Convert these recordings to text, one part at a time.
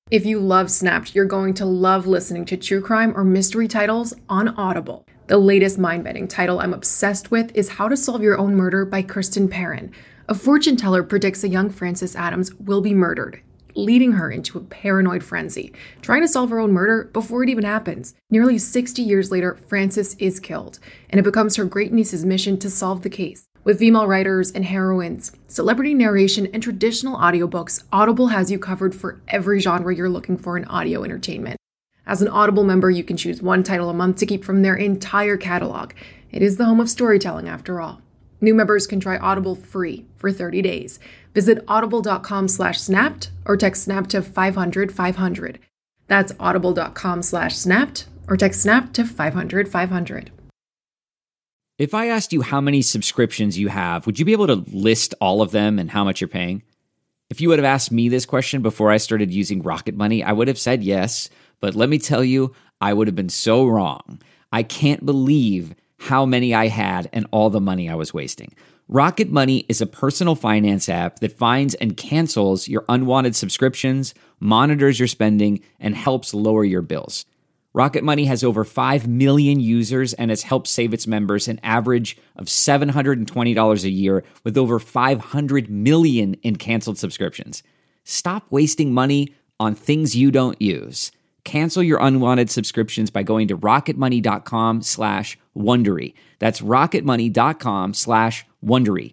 If you love Snapped, you're going to love listening to true crime or mystery titles on Audible. The latest mind-bending title I'm obsessed with is How to Solve Your Own Murder by Kristen Perrin. A fortune teller predicts a young Frances Adams will be murdered, leading her into a paranoid frenzy, trying to solve her own murder before it even happens. Nearly 60 years later, Frances is killed, and it becomes her great-niece's mission to solve the case. With female writers and heroines, celebrity narration, and traditional audiobooks, Audible has you covered for every genre you're looking for in audio entertainment. As an Audible member, you can choose one title a month to keep from their entire catalog. It is the home of storytelling, after all. New members can try Audible free for 30 days. Visit audible.com/snapped or text SNAP to 500-500. That's audible.com/snapped or text SNAP to 500-500. If I asked you how many subscriptions you have, would you be able to list all of them and how much you're paying? If you would have asked me this question before I started using Rocket Money, I would have said yes, but let me tell you, I would have been so wrong. I can't believe how many I had and all the money I was wasting. Rocket Money is a personal finance app that finds and cancels your unwanted subscriptions, monitors your spending, and helps lower your bills. Rocket Money has over 5 million users and has helped save its members an average of $720 a year with over 500 million in canceled subscriptions. Stop wasting money on things you don't use. Cancel your unwanted subscriptions by going to rocketmoney.com/Wondery. That's rocketmoney.com/Wondery.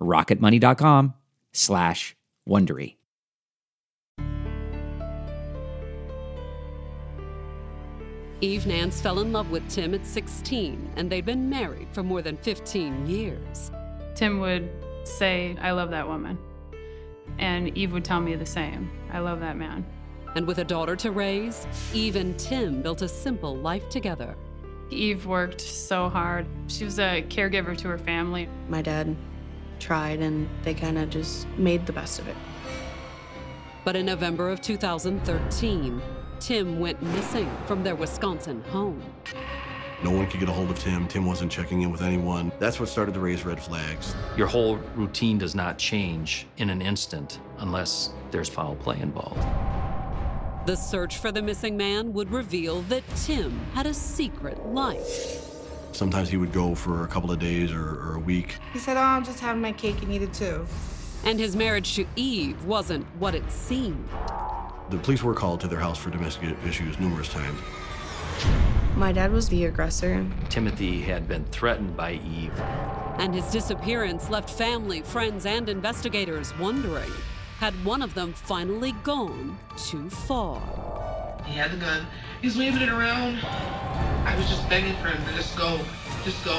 rocketmoney.com/Wondery. Eve Nance fell in love with Tim at 16, and they'd been married for more than 15 years. Tim would say, "I love that woman." And Eve would tell me the same. "I love that man." And with a daughter to raise, Eve and Tim built a simple life together. Eve worked so hard. She was a caregiver to her family. My dad tried, and they kind of just made the best of it. But in November of 2013, Tim went missing from their Wisconsin home. No one could get a hold of Tim. Tim wasn't checking in with anyone. That's what started to raise red flags. Your whole routine does not change in an instant unless there's foul play involved. The search for the missing man would reveal that Tim had a secret life. Sometimes he would go for a couple of days or a week. He said, "Oh, I'm just having my cake and eat it too." And his marriage to Eve wasn't what it seemed. The police were called to their house for domestic issues numerous times. My dad was the aggressor. Timothy had been threatened by Eve. And his disappearance left family, friends, and investigators wondering, had one of them finally gone too far? He had the gun. He's waving it around. I was just begging for him to just go. Just go.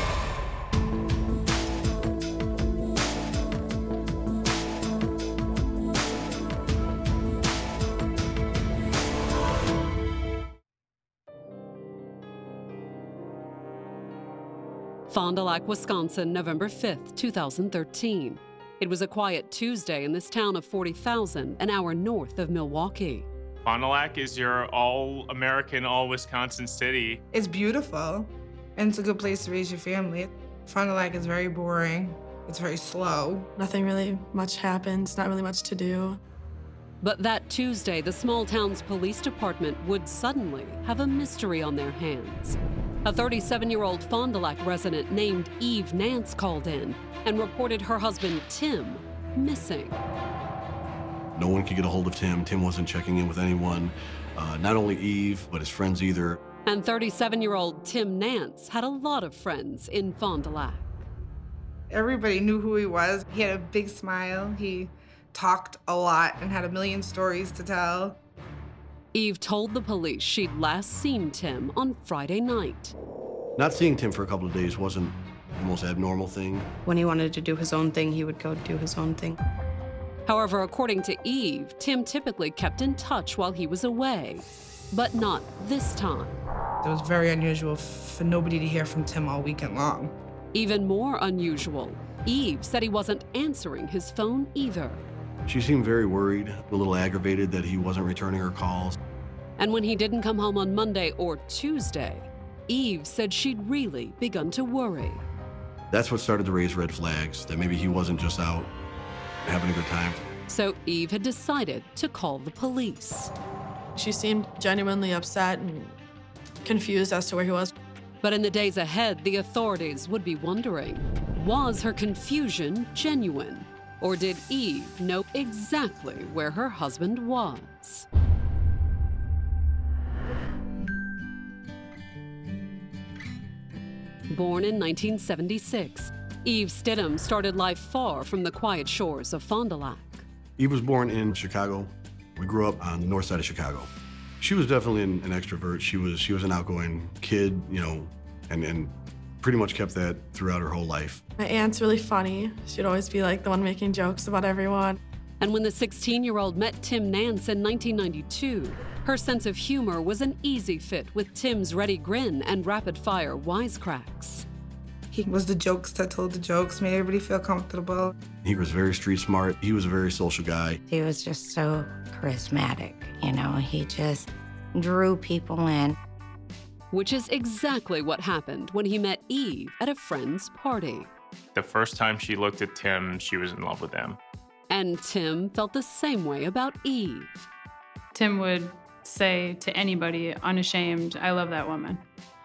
Fond du Lac, Wisconsin, November 5th, 2013. It was a quiet Tuesday in this town of 40,000, an hour north of Milwaukee. Fond du Lac is your all-American, all-Wisconsin city. It's beautiful, and it's a good place to raise your family. Fond du Lac is very boring. It's very slow. Nothing really much happens, not really much to do. But that Tuesday, the small town's police department would suddenly have a mystery on their hands. A 37-year-old Fond du Lac resident named Eve Nance called in and reported her husband, Tim, missing. No one could get a hold of Tim. Tim wasn't checking in with anyone, not only Eve, but his friends either. And 37-year-old Tim Nance had a lot of friends in Fond du Lac. Everybody knew who he was. He had a big smile. He talked a lot and had a million stories to tell. Eve told the police she'd last seen Tim on Friday night. Not seeing Tim for a couple of days wasn't the most abnormal thing. When he wanted to do his own thing, he would go do his own thing. However, according to Eve, Tim typically kept in touch while he was away, but not this time. It was very unusual for nobody to hear from Tim all weekend long. Even more unusual, Eve said he wasn't answering his phone either. She seemed very worried, a little aggravated that he wasn't returning her calls. And when he didn't come home on Monday or Tuesday, Eve said she'd really begun to worry. That's what started to raise red flags, that maybe he wasn't just out having a good time. So Eve had decided to call the police. She seemed genuinely upset and confused as to where he was. But in the days ahead, the authorities would be wondering, was her confusion genuine? Or did Eve know exactly where her husband was? Born in 1976, Eve Stidham started life far from the quiet shores of Fond du Lac. Eve was born in Chicago. We grew up on the north side of Chicago. She was definitely an extrovert. She was an outgoing kid, you know, and pretty much kept that throughout her whole life. My aunt's really funny. She'd always be like the one making jokes about everyone. And when the 16-year-old met Tim Nance in 1992, her sense of humor was an easy fit with Tim's ready grin and rapid-fire wisecracks. He was the jokester, told the jokes, made everybody feel comfortable. He was very street smart. He was a very social guy. He was just so charismatic, you know, he just drew people in. Which is exactly what happened when he met Eve at a friend's party. The first time she looked at Tim, she was in love with him. And Tim felt the same way about Eve. Tim would say to anybody, unashamed, I love that woman.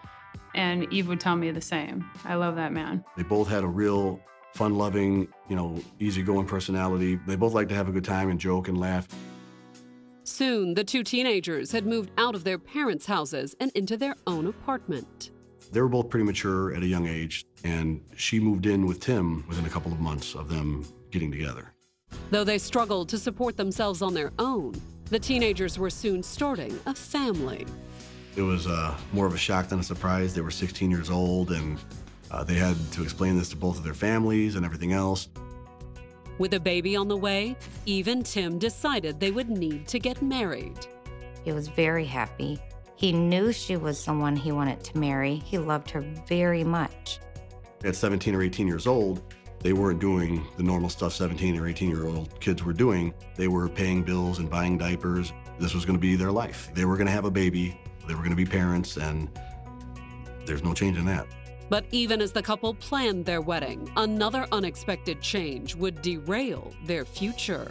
And Eve would tell me the same. I love that man. They both had a real fun-loving, you know, easygoing personality. They both liked to have a good time and joke and laugh. Soon, the two teenagers had moved out of their parents' houses and into their own apartment. They were both pretty mature at a young age, and she moved in with Tim within a couple of months of them getting together. Though they struggled to support themselves on their own, the teenagers were soon starting a family. It was more of a shock than a surprise. They were 16 years old, and they had to explain this to both of their families and everything else. With a baby on the way, Eve and Tim decided they would need to get married. He was very happy. He knew she was someone he wanted to marry. He loved her very much. At 17 or 18 years old, they weren't doing the normal stuff 17 or 18-year-old kids were doing. They were paying bills and buying diapers. This was going to be their life. They were going to have a baby. They were going to be parents, and there's no change in that. But even as the couple planned their wedding, another unexpected change would derail their future.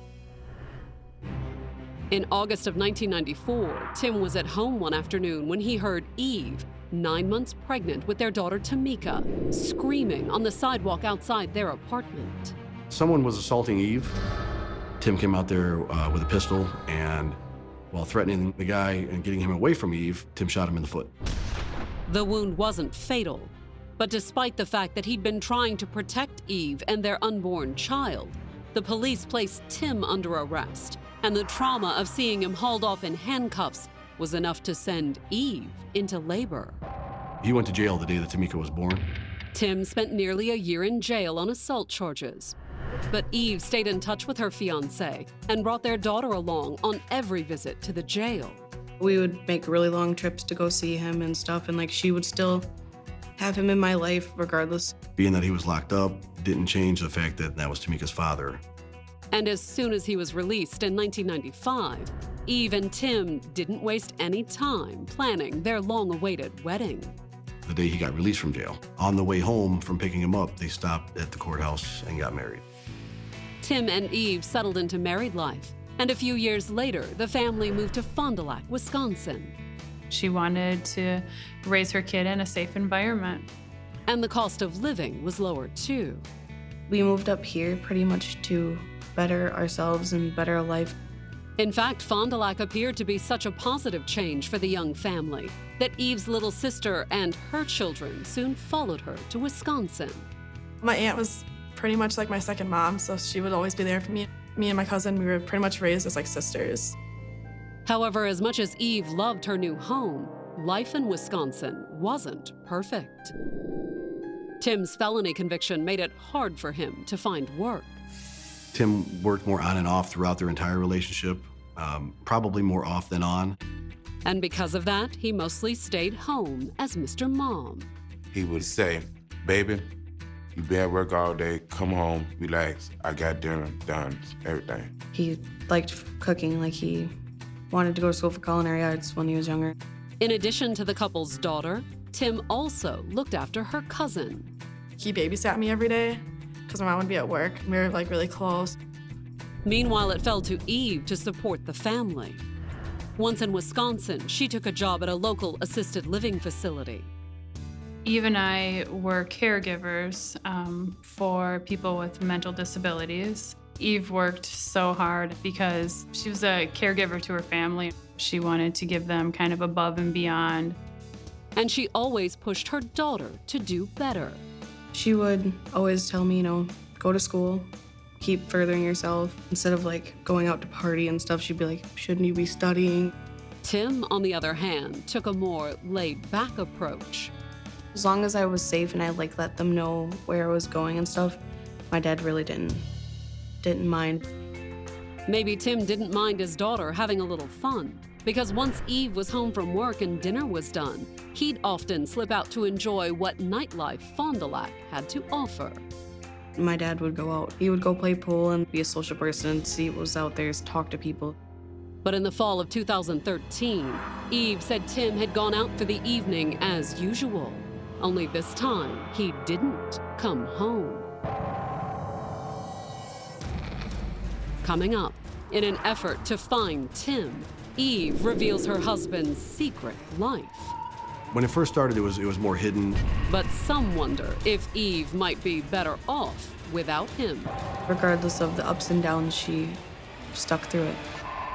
In August of 1994, Tim was at home one afternoon when he heard Eve, 9 months pregnant with their daughter Tamika, screaming on the sidewalk outside their apartment. Someone was assaulting Eve. Tim came out there with a pistol, and while threatening the guy and getting him away from Eve, Tim shot him in the foot. The wound wasn't fatal, but despite the fact that he'd been trying to protect Eve and their unborn child, the police placed Tim under arrest, and the trauma of seeing him hauled off in handcuffs was enough to send Eve into labor. He went to jail the day that Tamika was born. Tim spent nearly a year in jail on assault charges. But Eve stayed in touch with her fiancé and brought their daughter along on every visit to the jail. We would make really long trips to go see him and stuff, and like she would still have him in my life regardless. Being that he was locked up didn't change the fact that that was Tamika's father. And as soon as he was released in 1995, Eve and Tim didn't waste any time planning their long-awaited wedding. The day he got released from jail, on the way home from picking him up, they stopped at the courthouse and got married. Tim and Eve settled into married life, and a few years later, the family moved to Fond du Lac, Wisconsin. She wanted to raise her kid in a safe environment. And the cost of living was lower too. We moved up here pretty much to better ourselves and better life. In fact, Fond du Lac appeared to be such a positive change for the young family that Eve's little sister and her children soon followed her to Wisconsin. My aunt was pretty much like my second mom, so she would always be there for me. Me and my cousin, we were pretty much raised as like sisters. However, as much as Eve loved her new home, life in Wisconsin wasn't perfect. Tim's felony conviction made it hard for him to find work. Tim worked more on and off throughout their entire relationship, probably more off than on. And because of that, he mostly stayed home as Mr. Mom. He would say, baby, you been at work all day, come home, relax, I got dinner done, everything. He liked cooking, like he wanted to go to school for culinary arts when he was younger. In addition to the couple's daughter, Tim also looked after her cousin. He babysat me every day because my mom would be at work. We were like really close. Meanwhile, it fell to Eve to support the family. Once in Wisconsin, she took a job at a local assisted living facility. Eve and I were caregivers for people with mental disabilities. Eve worked so hard because she was a caregiver to her family. She wanted to give them kind of above and beyond. And she always pushed her daughter to do better. She would always tell me, go to school, keep furthering yourself. Instead of going out to party and stuff, she'd be like, shouldn't you be studying? Tim, on the other hand, took a more laid-back approach. As long as I was safe and I let them know where I was going and stuff, my dad really didn't mind. Maybe Tim didn't mind his daughter having a little fun, because once Eve was home from work and dinner was done, he'd often slip out to enjoy what nightlife Fond du Lac had to offer. My dad would go out. He would go play pool and be a social person and see what was out there, talk to people. But in the fall of 2013, Eve said Tim had gone out for the evening as usual. Only this time, he didn't come home. Coming up, in an effort to find Tim, Eve reveals her husband's secret life. When it first started, it was more hidden. But some wonder if Eve might be better off without him. Regardless of the ups and downs, she stuck through it.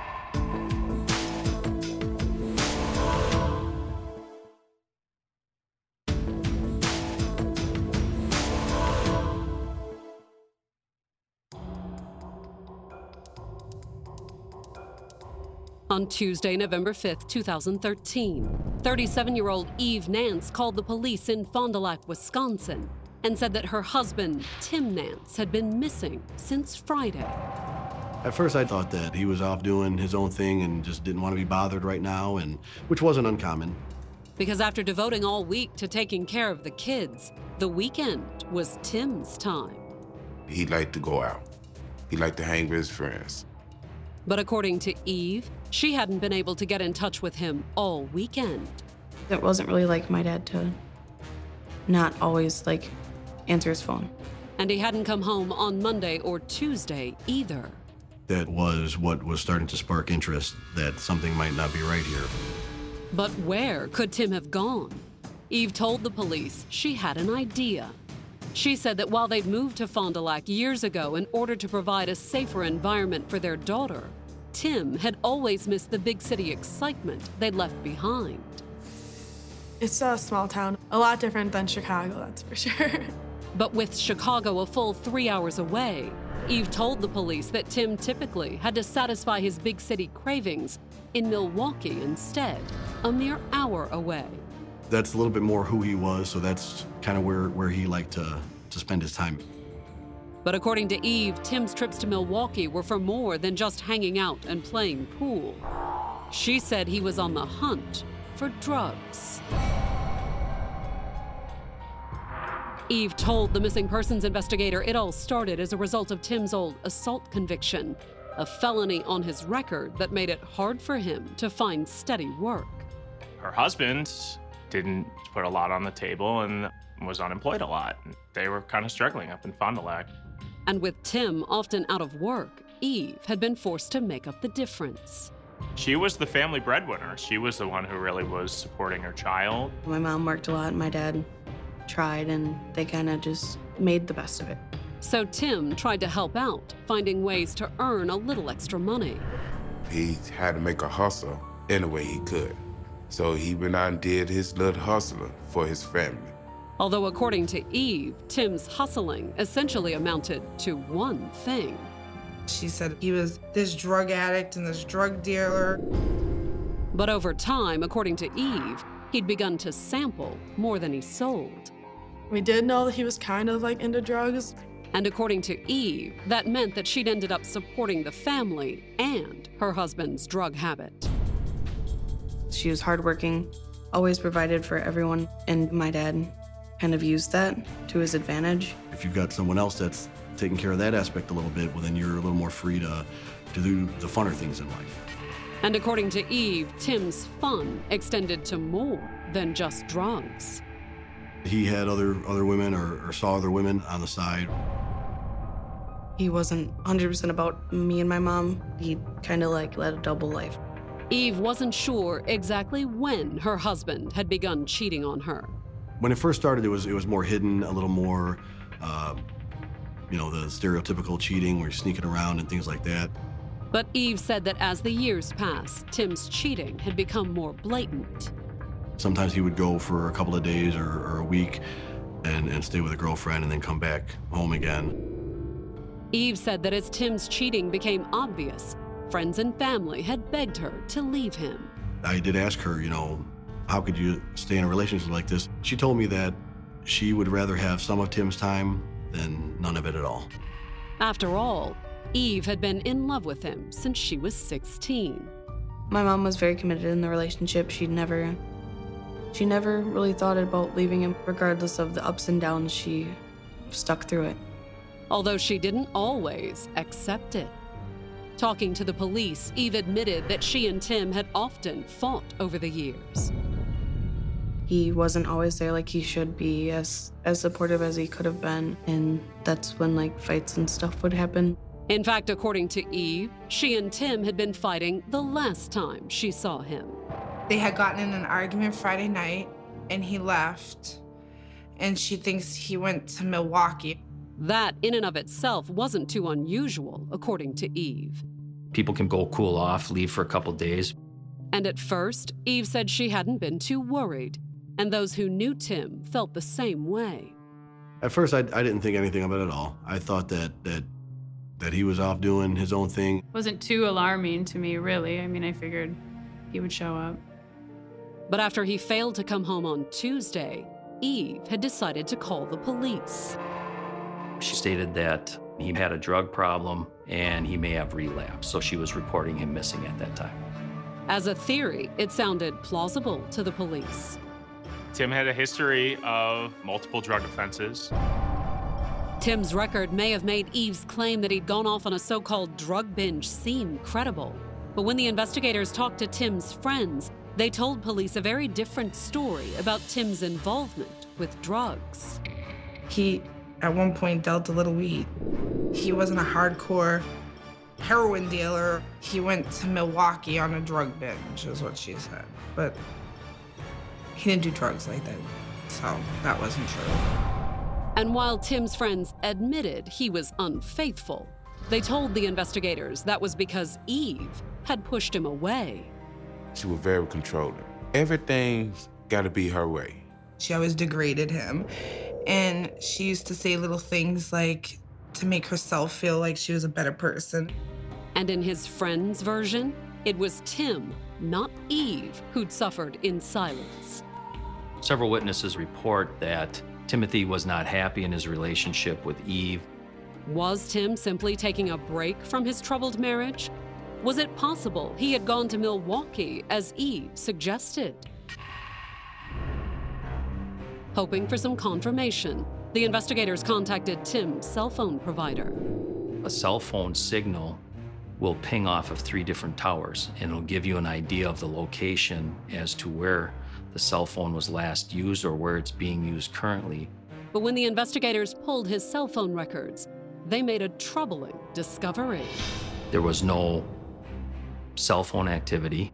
On Tuesday, November 5th, 2013, 37-year-old Eve Nance called the police in Fond du Lac, Wisconsin, and said that her husband, Tim Nance, had been missing since Friday. At first, I thought that he was off doing his own thing and just didn't want to be bothered right now, which wasn't uncommon. Because after devoting all week to taking care of the kids, the weekend was Tim's time. He liked to go out. He liked to hang with his friends. But according to Eve, she hadn't been able to get in touch with him all weekend. It wasn't really like my dad to not always answer his phone. And he hadn't come home on Monday or Tuesday either. That was what was starting to spark interest, that something might not be right here. But where could Tim have gone? Eve told the police she had an idea. She said that while they'd moved to Fond du Lac years ago in order to provide a safer environment for their daughter, Tim had always missed the big city excitement they'd left behind. It's a small town, a lot different than Chicago, that's for sure. But with Chicago a full 3 hours away, Eve told the police that Tim typically had to satisfy his big city cravings in Milwaukee instead, a mere hour away. That's a little bit more who he was, so that's kind of where he liked to spend his time. But according to Eve, Tim's trips to Milwaukee were for more than just hanging out and playing pool. She said he was on the hunt for drugs. Eve told the missing persons investigator it all started as a result of Tim's old assault conviction, a felony on his record that made it hard for him to find steady work. Her husband didn't put a lot on the table and was unemployed a lot. They were kind of struggling up in Fond du Lac. And with Tim often out of work, Eve had been forced to make up the difference. She was the family breadwinner. She was the one who really was supporting her child. My mom worked a lot, and my dad tried, and they kind of just made the best of it. So Tim tried to help out, finding ways to earn a little extra money. He had to make a hustle any way he could. So he went out and did his little hustling for his family. Although according to Eve, Tim's hustling essentially amounted to one thing. She said he was this drug addict and this drug dealer. But over time, according to Eve, he'd begun to sample more than he sold. We did know that he was kind of into drugs. And according to Eve, that meant that she'd ended up supporting the family and her husband's drug habit. She was hardworking, always provided for everyone, and my dad kind of used that to his advantage. If you've got someone else that's taking care of that aspect a little bit, well, then you're a little more free to do the funner things in life. And according to Eve, Tim's fun extended to more than just drugs. He had other women or saw other women on the side. He wasn't 100% about me and my mom. He kind of like led a double life. Eve wasn't sure exactly when her husband had begun cheating on her. When it first started, it was more hidden, a little more, the stereotypical cheating where you're sneaking around and things like that. But Eve said that as the years passed, Tim's cheating had become more blatant. Sometimes he would go for a couple of days or a week and stay with a girlfriend and then come back home again. Eve said that as Tim's cheating became obvious, friends and family had begged her to leave him. I did ask her, how could you stay in a relationship like this? She told me that she would rather have some of Tim's time than none of it at all. After all, Eve had been in love with him since she was 16. My mom was very committed in the relationship. She never really thought about leaving him. Regardless of the ups and downs, she stuck through it. Although she didn't always accept it. Talking to the police, Eve admitted that she and Tim had often fought over the years. He wasn't always there like he should be, as supportive as he could have been, and that's when fights and stuff would happen. In fact, according to Eve, she and Tim had been fighting the last time she saw him. They had gotten in an argument Friday night, and he left, and she thinks he went to Milwaukee. That, in and of itself, wasn't too unusual, according to Eve. People can go cool off, leave for a couple days. And at first, Eve said she hadn't been too worried, and those who knew Tim felt the same way. At first, I didn't think anything of it at all. I thought that he was off doing his own thing. Wasn't too alarming to me, really. I mean, I figured he would show up. But after he failed to come home on Tuesday, Eve had decided to call the police. She stated that he had a drug problem and he may have relapsed, so she was reporting him missing at that time. As a theory, it sounded plausible to the police. Tim had a history of multiple drug offenses. Tim's record may have made Eve's claim that he'd gone off on a so-called drug binge seem credible. But when the investigators talked to Tim's friends, they told police a very different story about Tim's involvement with drugs. He, at one point, dealt a little weed. He wasn't a hardcore heroin dealer. He went to Milwaukee on a drug binge, is what she said. But he didn't do drugs like that, so that wasn't true. And while Tim's friends admitted he was unfaithful, they told the investigators that was because Eve had pushed him away. She was very controlling. Everything's got to be her way. She always degraded him, and she used to say little things like to make herself feel like she was a better person. And in his friend's version, it was Tim, not Eve, who'd suffered in silence. Several witnesses report that Timothy was not happy in his relationship with Eve. Was Tim simply taking a break from his troubled marriage? Was it possible he had gone to Milwaukee, as Eve suggested? Hoping for some confirmation, the investigators contacted Tim's cell phone provider. A cell phone signal will ping off of 3 different towers, and it'll give you an idea of the location as to where the cell phone was last used or where it's being used currently. But when the investigators pulled his cell phone records, they made a troubling discovery. There was no cell phone activity.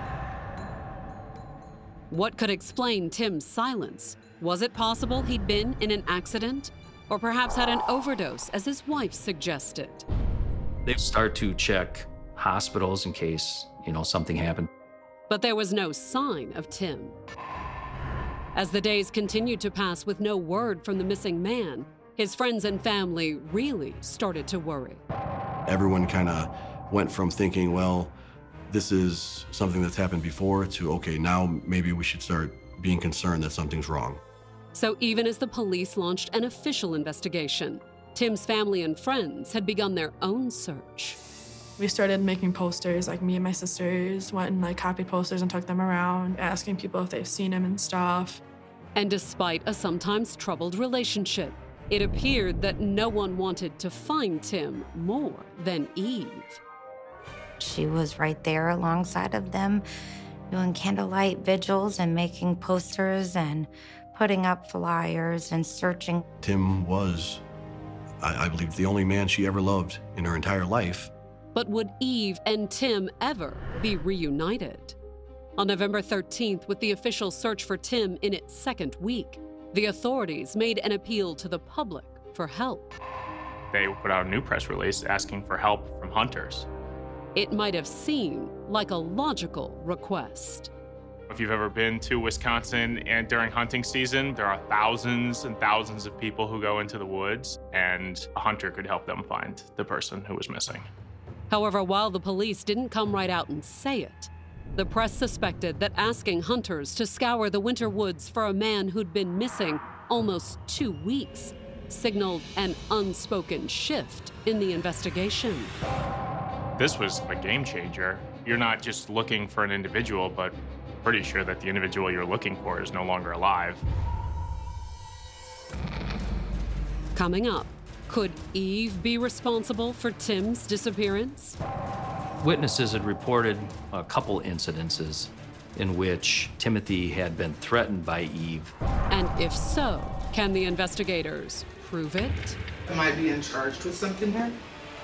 What could explain Tim's silence? Was it possible he'd been in an accident? Or perhaps had an overdose, as his wife suggested? They start to check hospitals in case, something happened. But there was no sign of Tim. As the days continued to pass with no word from the missing man, his friends and family really started to worry. Everyone kind of went from thinking, well, this is something that's happened before, to, okay, now maybe we should start being concerned that something's wrong. So even as the police launched an official investigation, Tim's family and friends had begun their own search. We started making posters, me and my sisters went and copied posters and took them around, asking people if they've seen him and stuff. And despite a sometimes troubled relationship, it appeared that no one wanted to find Tim more than Eve. She was right there alongside of them, doing candlelight vigils and making posters and putting up flyers and searching. Tim was I believe the only man she ever loved in her entire life. But would Eve and Tim ever be reunited? On November 13th, with the official search for Tim in its second week, the authorities made an appeal to the public for help. They put out a new press release asking for help from hunters. It might have seemed like a logical request. If you've ever been to Wisconsin and during hunting season, there are thousands and thousands of people who go into the woods, and a hunter could help them find the person who was missing. However, while the police didn't come right out and say it, the press suspected that asking hunters to scour the winter woods for a man who'd been missing almost 2 weeks signaled an unspoken shift in the investigation. This was a game changer. You're not just looking for an individual, but pretty sure that the individual you're looking for is no longer alive. Coming up, could Eve be responsible for Tim's disappearance? Witnesses had reported a couple incidences in which Timothy had been threatened by Eve. And if so, can the investigators prove it? Am I being charged with something here?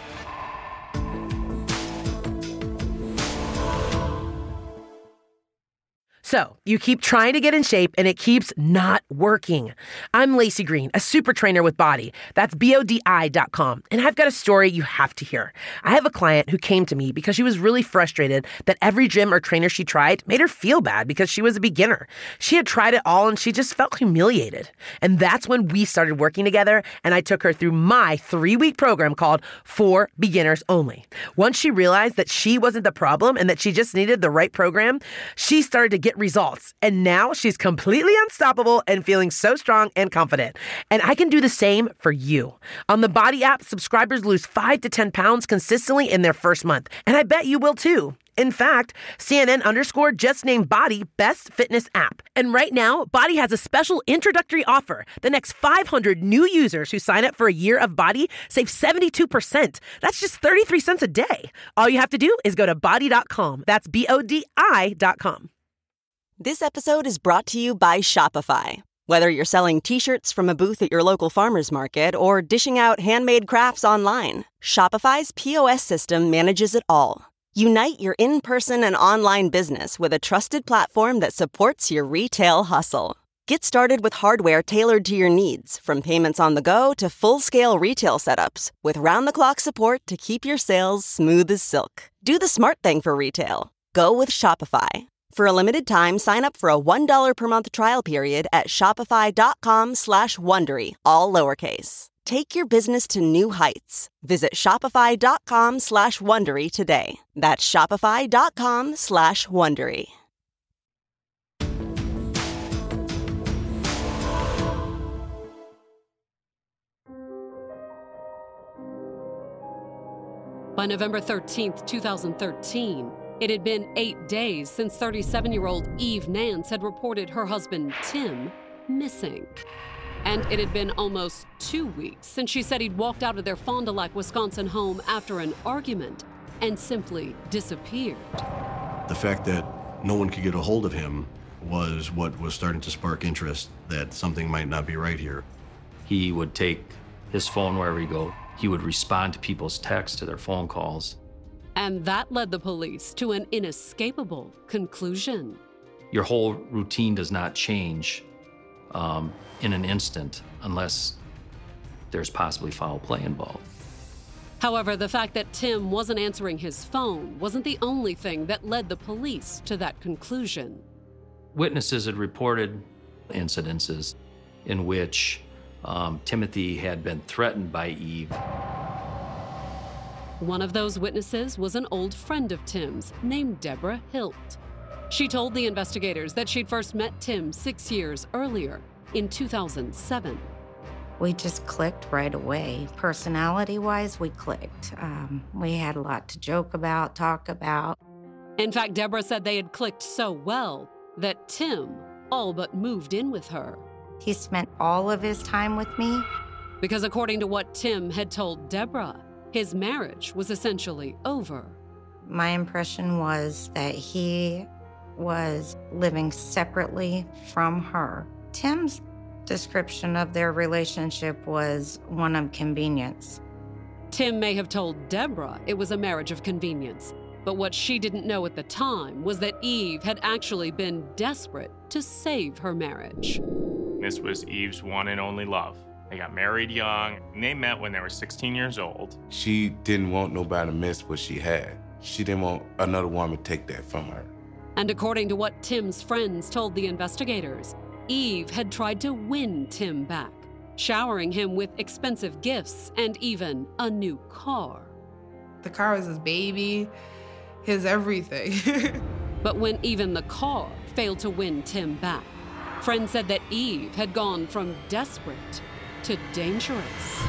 So, you keep trying to get in shape and it keeps not working. I'm Lacey Green, a super trainer with Body. That's BODI.com. And I've got a story you have to hear. I have a client who came to me because she was really frustrated that every gym or trainer she tried made her feel bad because she was a beginner. She had tried it all and she just felt humiliated. And that's when we started working together and I took her through my 3-week program called For Beginners Only. Once she realized that she wasn't the problem and that she just needed the right program, she started to get results. And now she's completely unstoppable and feeling so strong and confident. And I can do the same for you. On the Body app, subscribers lose 5 to 10 pounds consistently in their first month. And I bet you will too. In fact, CNN_ just named Body Best Fitness App. And right now, Body has a special introductory offer. The next 500 new users who sign up for a year of Body save 72%. That's just 33 cents a day. All you have to do is go to body.com. That's BODI.com. This episode is brought to you by Shopify. Whether you're selling t-shirts from a booth at your local farmer's market or dishing out handmade crafts online, Shopify's POS system manages it all. Unite your in-person and online business with a trusted platform that supports your retail hustle. Get started with hardware tailored to your needs, from payments on the go to full-scale retail setups, with round-the-clock support to keep your sales smooth as silk. Do the smart thing for retail. Go with Shopify. For a limited time, sign up for a $1 per month trial period at shopify.com/Wondery, all lowercase. Take your business to new heights. Visit shopify.com/Wondery today. That's shopify.com/Wondery. By November 13th, 2013, it had been 8 days since 37-year-old Eve Nance had reported her husband, Tim, missing. And it had been almost 2 weeks since she said he'd walked out of their Fond du Lac, Wisconsin home after an argument and simply disappeared. The fact that no one could get a hold of him was what was starting to spark interest that something might not be right here. He would take his phone wherever he go. He would respond to people's texts, to their phone calls. And that led the police to an inescapable conclusion. Your whole routine does not change in an instant unless there's possibly foul play involved. However, the fact that Tim wasn't answering his phone wasn't the only thing that led the police to that conclusion. Witnesses had reported incidences in which Timothy had been threatened by Eve. One of those witnesses was an old friend of Tim's named Deborah Hilt. She told the investigators that she'd first met Tim 6 years earlier, in 2007. We just clicked right away. Personality-wise, we clicked. We had a lot to joke about, talk about. In fact, Deborah said they had clicked so well that Tim all but moved in with her. He spent all of his time with me. Because according to what Tim had told Deborah, his marriage was essentially over. My impression was that he was living separately from her. Tim's description of their relationship was one of convenience. Tim may have told Deborah it was a marriage of convenience, but what she didn't know at the time was that Eve had actually been desperate to save her marriage. This was Eve's one and only love. They got married young, and they met when they were 16 years old. She didn't want nobody to miss what she had. She didn't want another woman to take that from her. And according to what Tim's friends told the investigators, Eve had tried to win Tim back, showering him with expensive gifts and even a new car. The car was his baby, his everything. But when even the car failed to win Tim back, friends said that Eve had gone from desperate to dangerous.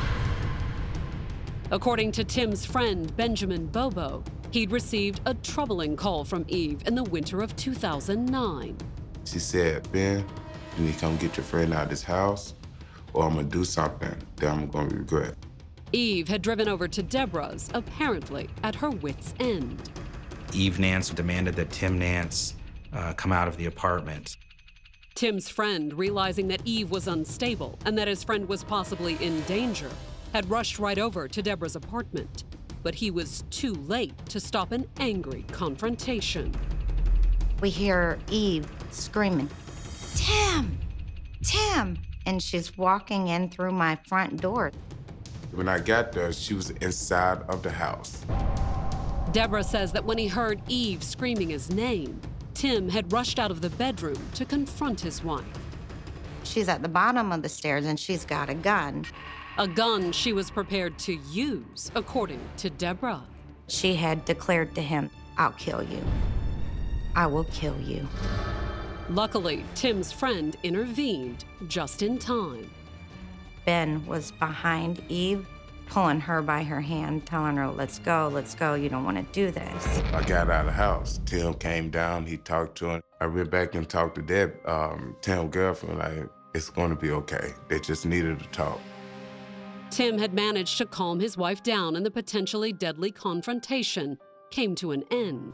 According to Tim's friend, Benjamin Bobo, he'd received a troubling call from Eve in the winter of 2009. She said, Ben, you need to come get your friend out of this house, or I'm gonna do something that I'm gonna regret. Eve had driven over to Deborah's, apparently at her wit's end. Eve Nance demanded that Tim Nance come out of the apartment. Tim's friend, realizing that Eve was unstable and that his friend was possibly in danger, had rushed right over to Deborah's apartment. But he was too late to stop an angry confrontation. We hear Eve screaming, Tim! Tim! And she's walking in through my front door. When I got there, she was inside of the house. Deborah says that when he heard Eve screaming his name, Tim had rushed out of the bedroom to confront his wife. She's at the bottom of the stairs and she's got a gun. A gun she was prepared to use, according to Deborah. She had declared to him, I'll kill you. I will kill you. Luckily, Tim's friend intervened just in time. Ben was behind Eve, pulling her by her hand, telling her, let's go, you don't want to do this. I got out of the house. Tim came down, he talked to him. I went back and talked to Tim's girlfriend, like, it's gonna be okay. They just needed to talk. Tim had managed to calm his wife down, and the potentially deadly confrontation came to an end.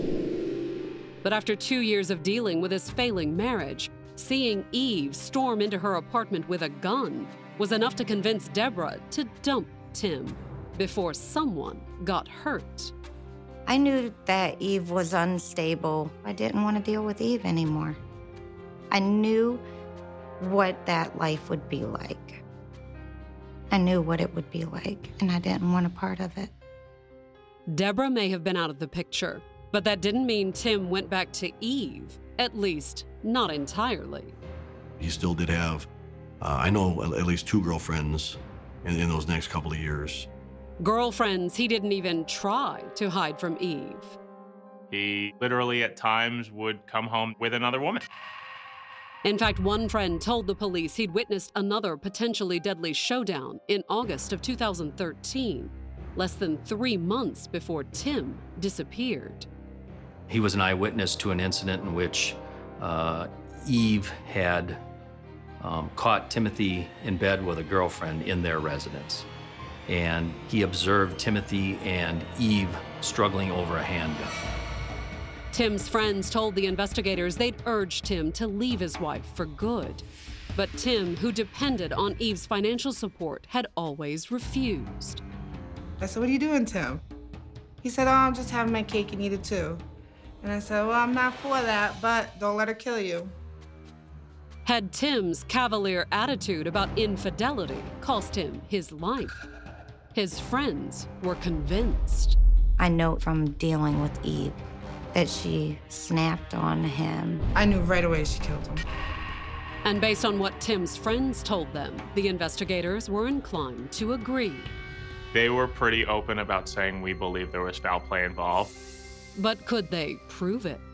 But after 2 years of dealing with his failing marriage, seeing Eve storm into her apartment with a gun was enough to convince Deborah to dump Tim before someone got hurt. I knew that Eve was unstable. I didn't want to deal with Eve anymore. I knew what that life would be like. I knew what it would be like, and I didn't want a part of it. Deborah may have been out of the picture, but that didn't mean Tim went back to Eve, at least not entirely. He still did have, I know, at least 2 girlfriends in those next couple of years. Girlfriends he didn't even try to hide from Eve. He literally at times would come home with another woman. In fact, one friend told the police he'd witnessed another potentially deadly showdown in August of 2013, less than 3 months before Tim disappeared. He was an eyewitness to an incident in which Eve had caught Timothy in bed with a girlfriend in their residence. And he observed Timothy and Eve struggling over a handgun. Tim's friends told the investigators they'd urged Tim to leave his wife for good. But Tim, who depended on Eve's financial support, had always refused. I said, what are you doing, Tim? He said, oh, I'm just having my cake and eat it too. And I said, well, I'm not for that, but don't let her kill you. Had Tim's cavalier attitude about infidelity cost him his life? His friends were convinced. I know from dealing with Eve that she snapped on him. I knew right away she killed him. And based on what Tim's friends told them, the investigators were inclined to agree. They were pretty open about saying we believe there was foul play involved. But could they prove it?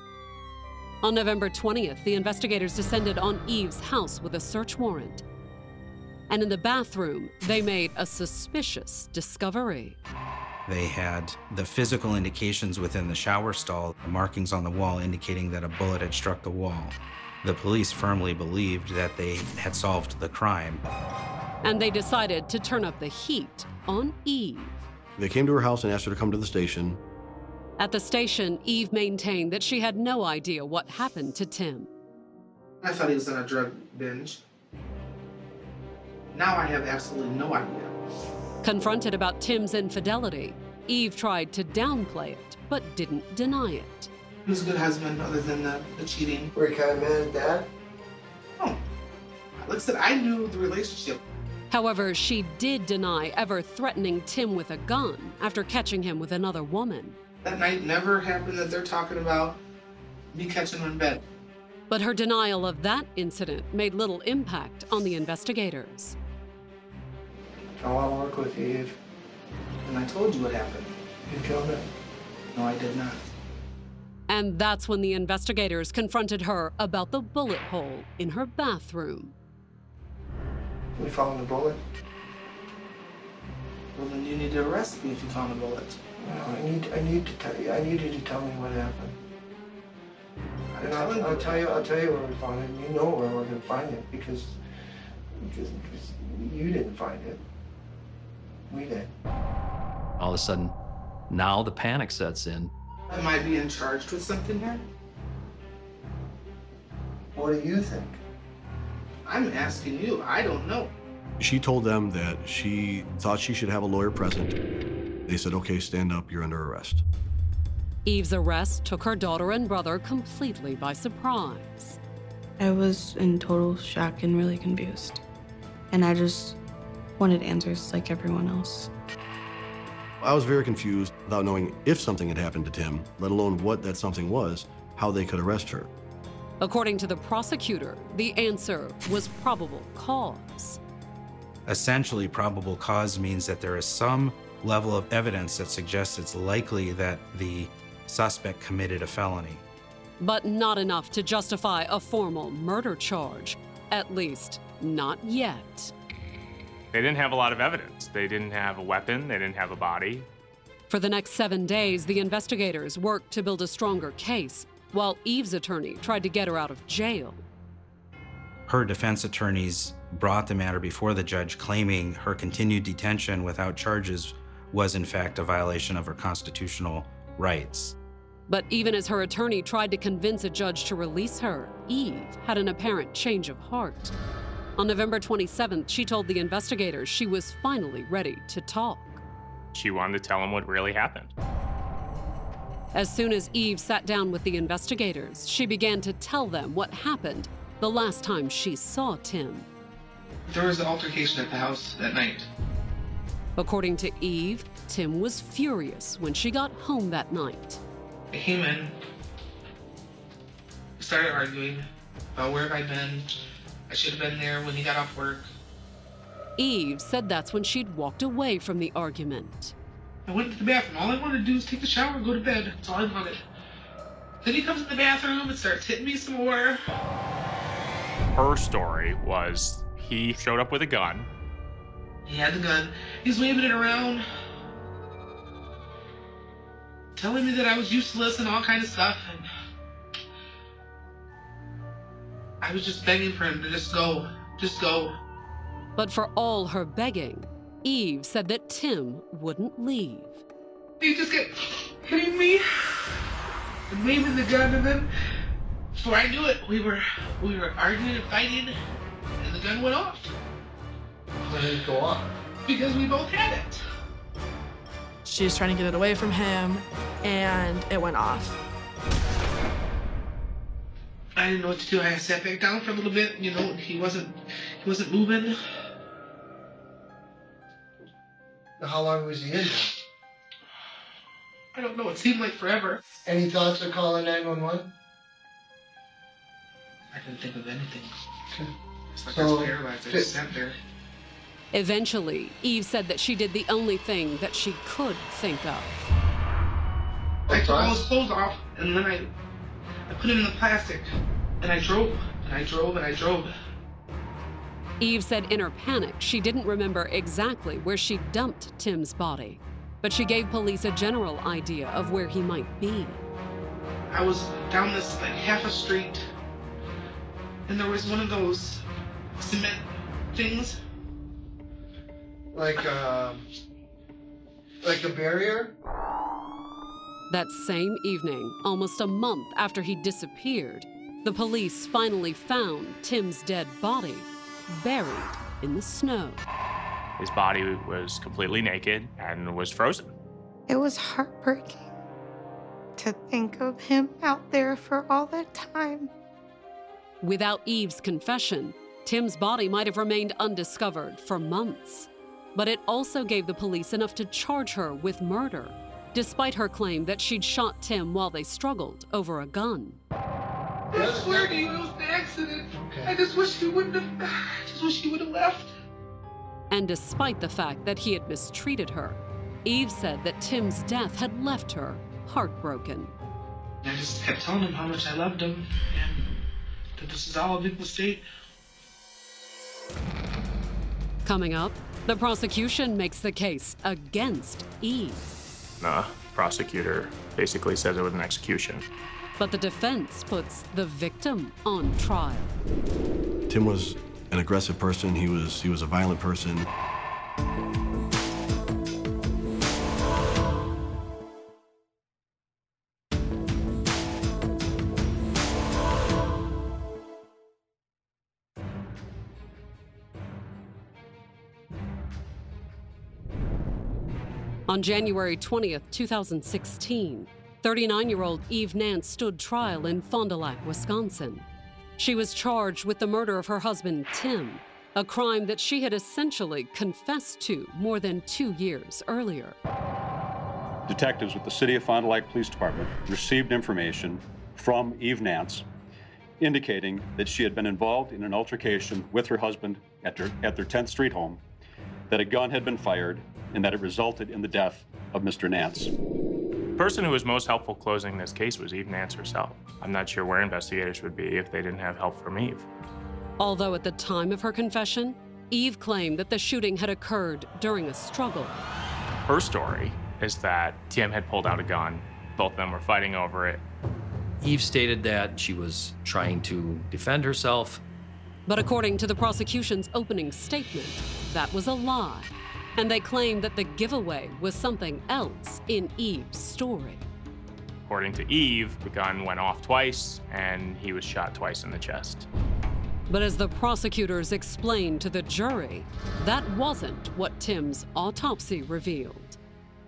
On November 20th, the investigators descended on Eve's house with a search warrant. And in the bathroom, they made a suspicious discovery. They had the physical indications within the shower stall, the markings on the wall indicating that a bullet had struck the wall. The police firmly believed that they had solved the crime. And they decided to turn up the heat on Eve. They came to her house and asked her to come to the station. At the station, Eve maintained that she had no idea what happened to Tim. I thought he was on a drug binge. Now I have absolutely no idea. Confronted about Tim's infidelity, Eve tried to downplay it, but didn't deny it. He was a good husband other than the cheating. Were you kind of mad at Dad? No. Like I said, I knew the relationship. However, she did deny ever threatening Tim with a gun after catching him with another woman. That night never happened that they're talking about me catching him in bed. But her denial of that incident made little impact on the investigators. I want to work with you, Eve. And I told you what happened. You killed him. No, I did not. And that's when the investigators confronted her about the bullet hole in her bathroom. We found the bullet. Well, then you need to arrest me if you found a bullet. I need to tell you. I need you to tell me what happened. And I'll tell you where we found it. You know where we're going to find it because you didn't find it. We did. All of a sudden, now the panic sets in. Am I being charged with something here? What do you think? I'm asking you. I don't know. She told them that she thought she should have a lawyer present. They said, okay, stand up, you're under arrest. Eve's arrest took her daughter and brother completely by surprise. I was in total shock and really confused. And I just wanted answers like everyone else. I was very confused without knowing if something had happened to Tim, let alone what that something was, how they could arrest her. According to the prosecutor, the answer was probable cause. Essentially, probable cause means that there is some level of evidence that suggests it's likely that the suspect committed a felony. But not enough to justify a formal murder charge. At least, not yet. They didn't have a lot of evidence. They didn't have a weapon. They didn't have a body. For the next 7 days, the investigators worked to build a stronger case, while Eve's attorney tried to get her out of jail. Her defense attorneys brought the matter before the judge, claiming her continued detention without charges was in fact a violation of her constitutional rights. But even as her attorney tried to convince a judge to release her, Eve had an apparent change of heart. On November 27th, she told the investigators she was finally ready to talk. She wanted to tell them what really happened. As soon as Eve sat down with the investigators, she began to tell them what happened the last time she saw Tim. There was an altercation at the house that night. According to Eve, Tim was furious when she got home that night. I came in, we started arguing about where have I been. I should have been there when he got off work. Eve said that's when she'd walked away from the argument. I went to the bathroom. All I wanted to do was take a shower and go to bed. That's all I wanted. Then he comes in the bathroom and starts hitting me some more. Her story was he showed up with a gun. He had the gun. He's waving it around, telling me that I was useless and all kinds of stuff. And I was just begging for him to just go. Just go. But for all her begging, Eve said that Tim wouldn't leave. He just kept hitting me and waving the gun, and then before I knew it, we were arguing and fighting, and the gun went off. Why did it go off? Because we both had it. She was trying to get it away from him, and it went off. I didn't know what to do. I sat back down for a little bit. You know, he wasn't moving. How long was he in there? I don't know. It seemed like forever. Any thoughts of calling 911? I didn't think of anything. Okay. It's like I was paralyzed. I just sat there. Eventually, Eve said that she did the only thing that she could think of. I took all his clothes off, and then I put him in the plastic, and I drove, and I drove, and I drove. Eve said in her panic, she didn't remember exactly where she dumped Tim's body, but she gave police a general idea of where he might be. I was down this like half a street, and there was one of those cement things. Like a barrier? That same evening, almost a month after he disappeared, the police finally found Tim's dead body, buried in the snow. His body was completely naked and was frozen. It was heartbreaking to think of him out there for all that time. Without Eve's confession, Tim's body might have remained undiscovered for months. But it also gave the police enough to charge her with murder, despite her claim that she'd shot Tim while they struggled over a gun. I swear to you, it was an accident. Okay. I just wish he would have left. And despite the fact that he had mistreated her, Eve said that Tim's death had left her heartbroken. I just kept telling him how much I loved him and that this is all a big mistake. Coming up, the prosecution makes the case against Eve. The prosecutor basically says it was an execution. But the defense puts the victim on trial. Tim was an aggressive person. He was a violent person. On January 20th, 2016, 39-year-old Eve Nance stood trial in Fond du Lac, Wisconsin. She was charged with the murder of her husband, Tim, a crime that she had essentially confessed to more than 2 years earlier. Detectives with the City of Fond du Lac Police Department received information from Eve Nance indicating that she had been involved in an altercation with her husband at their 10th Street home, that a gun had been fired, and that it resulted in the death of Mr. Nance. The person who was most helpful closing this case was Eve Nance herself. I'm not sure where investigators would be if they didn't have help from Eve. Although at the time of her confession, Eve claimed that the shooting had occurred during a struggle. Her story is that Tim had pulled out a gun. Both of them were fighting over it. Eve stated that she was trying to defend herself. But according to the prosecution's opening statement, that was a lie. And they claimed that the giveaway was something else in Eve's story. According to Eve, the gun went off twice, and he was shot twice in the chest. But as the prosecutors explained to the jury, that wasn't what Tim's autopsy revealed.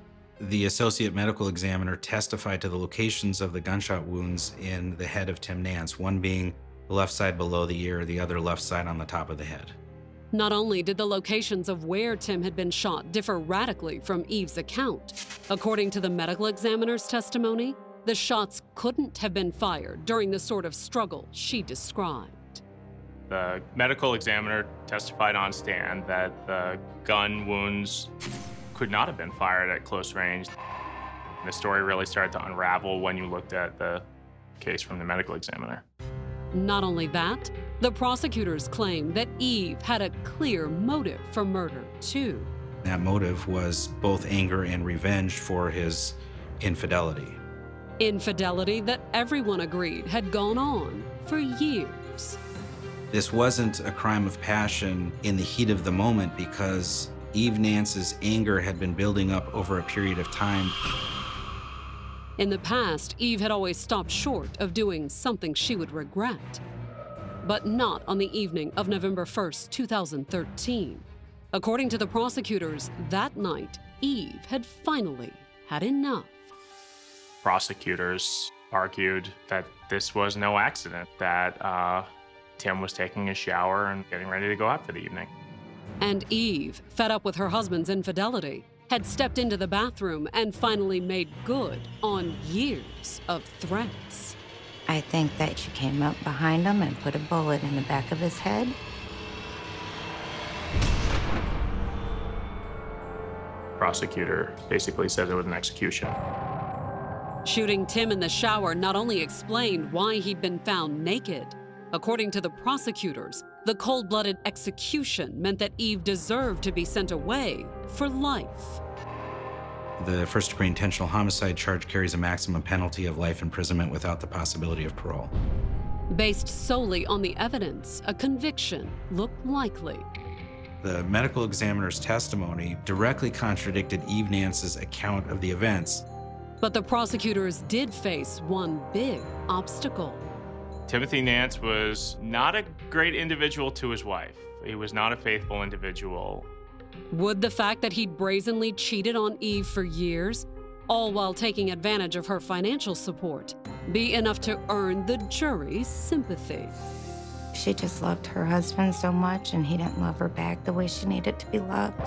The associate medical examiner testified to the locations of the gunshot wounds in the head of Tim Nance, one being the left side below the ear, the other left side on the top of the head. Not only did the locations of where Tim had been shot differ radically from Eve's account, according to the medical examiner's testimony, the shots couldn't have been fired during the sort of struggle she described. The medical examiner testified on stand that the gun wounds could not have been fired at close range. The story really started to unravel when you looked at the case from the medical examiner. Not only that, the prosecutors claim that Eve had a clear motive for murder, too. That motive was both anger and revenge for his infidelity. Infidelity that everyone agreed had gone on for years. This wasn't a crime of passion in the heat of the moment because Eve Nance's anger had been building up over a period of time. In the past, Eve had always stopped short of doing something she would regret. But not on the evening of November 1st, 2013. According to the prosecutors, that night, Eve had finally had enough. Prosecutors argued that this was no accident, that Tim was taking a shower and getting ready to go out for the evening. And Eve, fed up with her husband's infidelity, had stepped into the bathroom and finally made good on years of threats. I think that she came up behind him and put a bullet in the back of his head. Prosecutor basically says it was an execution. Shooting Tim in the shower not only explained why he'd been found naked. According to the prosecutors, the cold-blooded execution meant that Eve deserved to be sent away for life. The first-degree intentional homicide charge carries a maximum penalty of life imprisonment without the possibility of parole. Based solely on the evidence, a conviction looked likely. The medical examiner's testimony directly contradicted Eve Nance's account of the events. But the prosecutors did face one big obstacle. Timothy Nance was not a great individual to his wife. He was not a faithful individual. Would the fact that he'd brazenly cheated on Eve for years, all while taking advantage of her financial support, be enough to earn the jury's sympathy? She just loved her husband so much, and he didn't love her back the way she needed to be loved.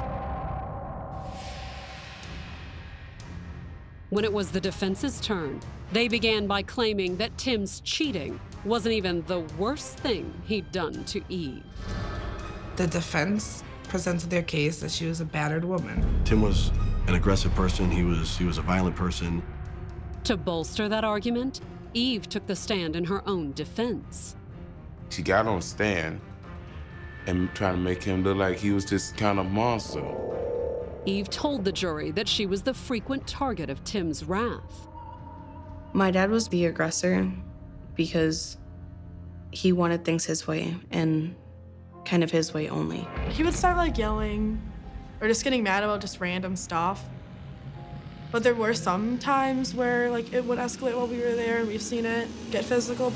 When it was the defense's turn, they began by claiming that Tim's cheating wasn't even the worst thing he'd done to Eve. The defense presented their case that she was a battered woman. Tim was an aggressive person. He was a violent person. To bolster that argument, Eve took the stand in her own defense. She got on the stand and tried to make him look like he was this kind of monster. Eve told the jury that she was the frequent target of Tim's wrath. My dad was the aggressor because he wanted things his way and kind of his way only. He would start like yelling or just getting mad about just random stuff. But there were some times where like it would escalate while we were there. We've seen it get physical.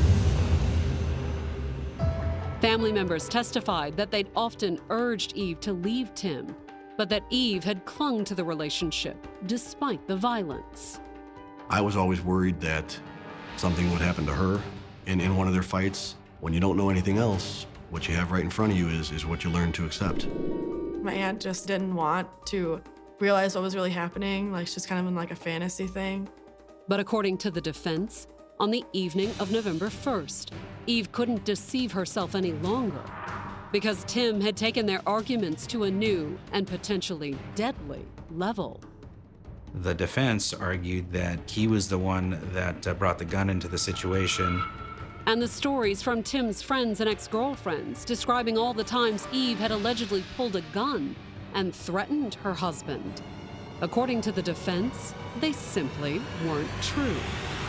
Family members testified that they'd often urged Eve to leave Tim, but that Eve had clung to the relationship despite the violence. I was always worried that something would happen to her in one of their fights. When you don't know anything else, what you have right in front of you is what you learn to accept. My aunt just didn't want to realize what was really happening, like just kind of in like a fantasy thing. But according to the defense, on the evening of November 1st, Eve couldn't deceive herself any longer because Tim had taken their arguments to a new and potentially deadly level. The defense argued that he was the one that brought the gun into the situation. And the stories from Tim's friends and ex-girlfriends describing all the times Eve had allegedly pulled a gun and threatened her husband. According to the defense, they simply weren't true.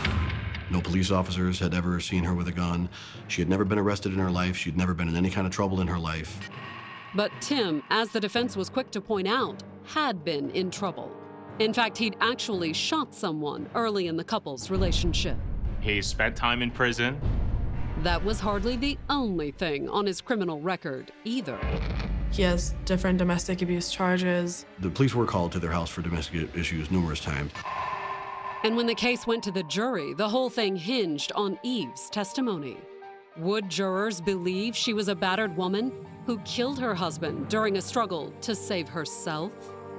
No police officers had ever seen her with a gun. She had never been arrested in her life. She'd never been in any kind of trouble in her life. But Tim, as the defense was quick to point out, had been in trouble. In fact, he'd actually shot someone early in the couple's relationship. He spent time in prison. That was hardly the only thing on his criminal record either. He has different domestic abuse charges. The police were called to their house for domestic issues numerous times. And when the case went to the jury, the whole thing hinged on Eve's testimony. Would jurors believe she was a battered woman who killed her husband during a struggle to save herself?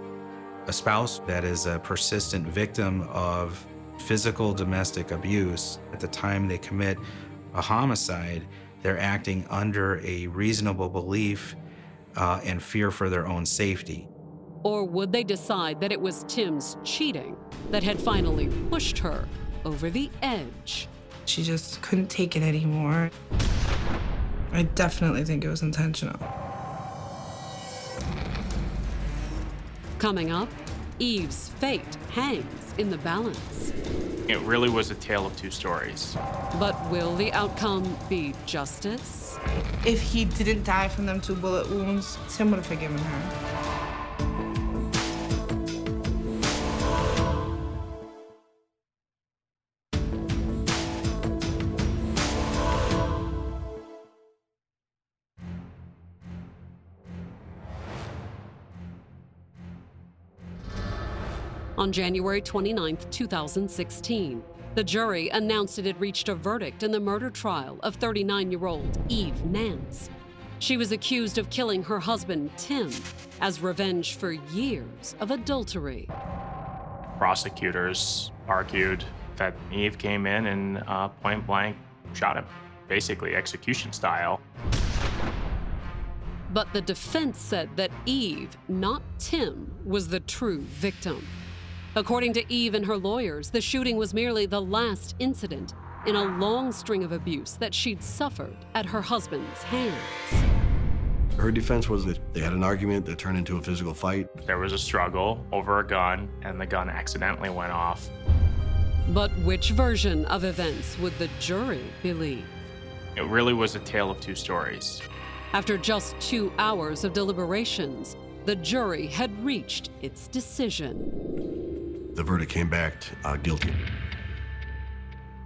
A spouse that is a persistent victim of physical domestic abuse, at the time they commit a homicide, they're acting under a reasonable belief and fear for their own safety. Or would they decide that it was Tim's cheating that had finally pushed her over the edge? She just couldn't take it anymore. I definitely think it was intentional. Coming up, Eve's fate hangs in the balance. It really was a tale of two stories. But will the outcome be justice? If he didn't die from them 2 bullet wounds, Tim would have forgiven her. On January 29, 2016, the jury announced it had reached a verdict in the murder trial of 39-year-old Eve Nance. She was accused of killing her husband, Tim, as revenge for years of adultery. Prosecutors argued that Eve came in and point blank shot him, basically execution style. But the defense said that Eve, not Tim, was the true victim. According to Eve and her lawyers, the shooting was merely the last incident in a long string of abuse that she'd suffered at her husband's hands. Her defense was that they had an argument that turned into a physical fight. There was a struggle over a gun, and the gun accidentally went off. But which version of events would the jury believe? It really was a tale of two stories. After just 2 hours of deliberations, the jury had reached its decision. The verdict came back guilty.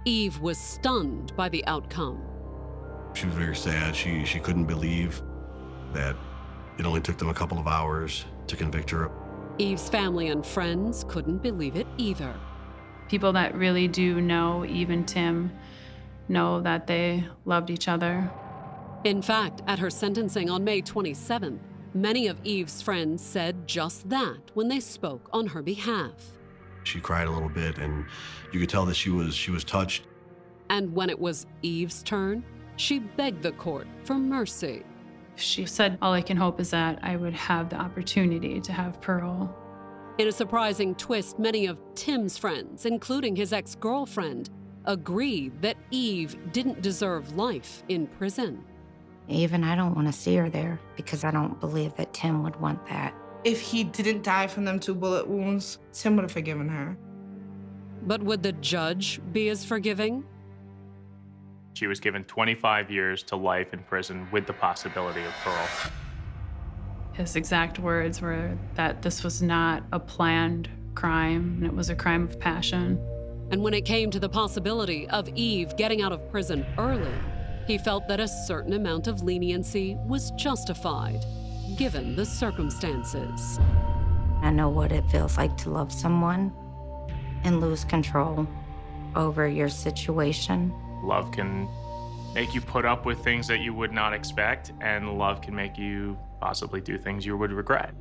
Eve was stunned by the outcome. She was very sad. She couldn't believe that it only took them a couple of hours to convict her. Eve's family and friends couldn't believe it either. People that really do know Eve and Tim know that they loved each other. In fact, at her sentencing on May 27th, many of Eve's friends said just that when they spoke on her behalf. She cried a little bit, and you could tell that she was touched. And when it was Eve's turn, she begged the court for mercy. She said, all I can hope is that I would have the opportunity to have parole. In a surprising twist, many of Tim's friends, including his ex-girlfriend, agreed that Eve didn't deserve life in prison. Even I don't want to see her there because I don't believe that Tim would want that. If he didn't die from them 2 bullet wounds, Tim would have forgiven her. But would the judge be as forgiving? She was given 25 years to life in prison with the possibility of parole. His exact words were that this was not a planned crime, and it was a crime of passion. And when it came to the possibility of Eve getting out of prison early, he felt that a certain amount of leniency was justified, given the circumstances. I know what it feels like to love someone and lose control over your situation. Love can make you put up with things that you would not expect, and love can make you possibly do things you would regret.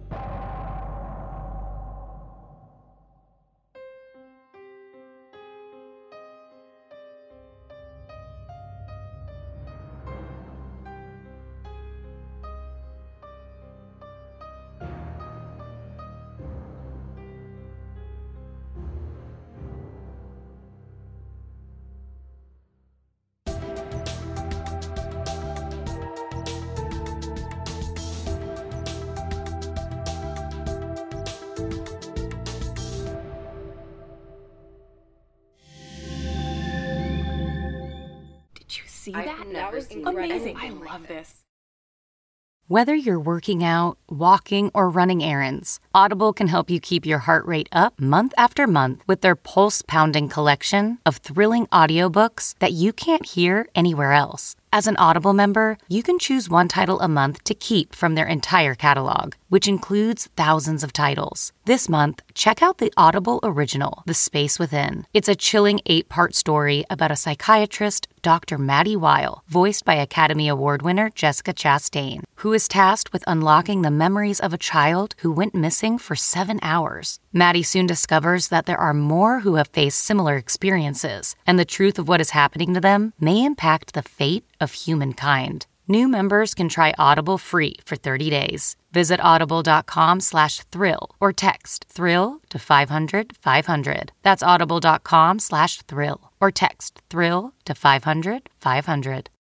See that? That was amazing. I love this. Whether you're working out, walking, or running errands, Audible can help you keep your heart rate up month after month with their pulse-pounding collection of thrilling audiobooks that you can't hear anywhere else. As an Audible member, you can choose one title a month to keep from their entire catalog, which includes thousands of titles. This month, check out the Audible original, The Space Within. It's a chilling 8-part story about a psychiatrist, Dr. Maddie Weil, voiced by Academy Award winner Jessica Chastain, who is tasked with unlocking the memories of a child who went missing for 7 hours. Maddie soon discovers that there are more who have faced similar experiences, and the truth of what is happening to them may impact the fate of humankind. New members can try Audible free for 30 days. Visit audible.com/thrill or text thrill to 500-500. That's audible.com/thrill or text thrill to 500-500.